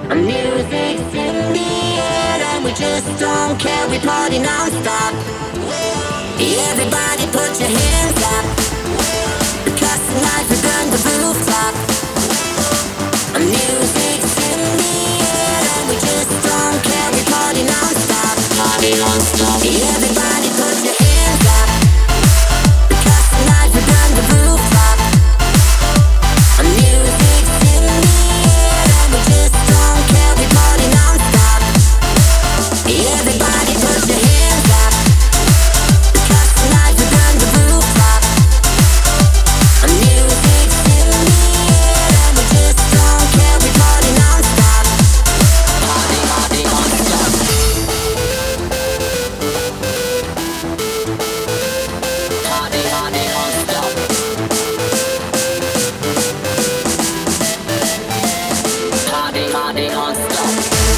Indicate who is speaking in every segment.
Speaker 1: Music's in the air and we just don't care. We party non-stop. Everybody put your hands up, because tonight we burn the rooftop. Music's in the air and we just don't care. We party non-stop. Party non-stop. Everybody put your hands up, because tonight we burn the rooftop. Music's in the air and we just don't care. We party non-stop. Everybody put your hands up, because tonight we burn the rooftop. Music's in the air and we just don't care. We party non-stop. Party, party non-stop. Party, party non-stop. Party, party non-stop.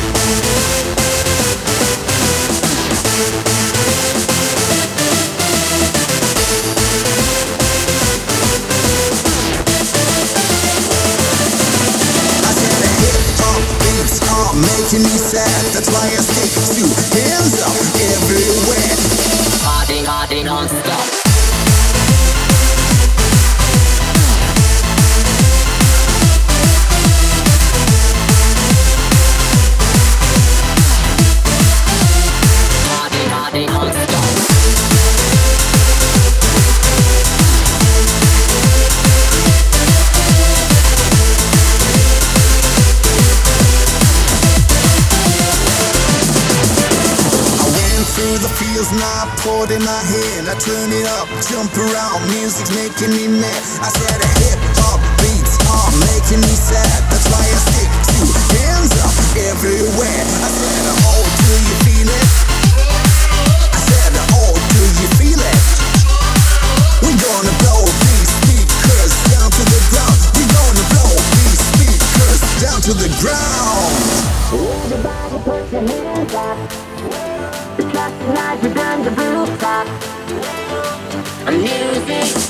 Speaker 2: Making me sad, that's why I stick to hands up everywhere.
Speaker 1: Party, party non-stop. Party, party non-stop.
Speaker 2: Through the fields, now I poured in my hand. I turn it up, jump around, music's making me mad. I said a hip-hop beats are making me sad. That's why I stick to hands up everywhere. I said, oh, do you feel it? I said, oh, do you feel it? We're gonna blow these speakers down to the ground. We're gonna blow these speakers down to the ground.
Speaker 1: Everybody put your hands up, because tonight we burn the rooftop. Music's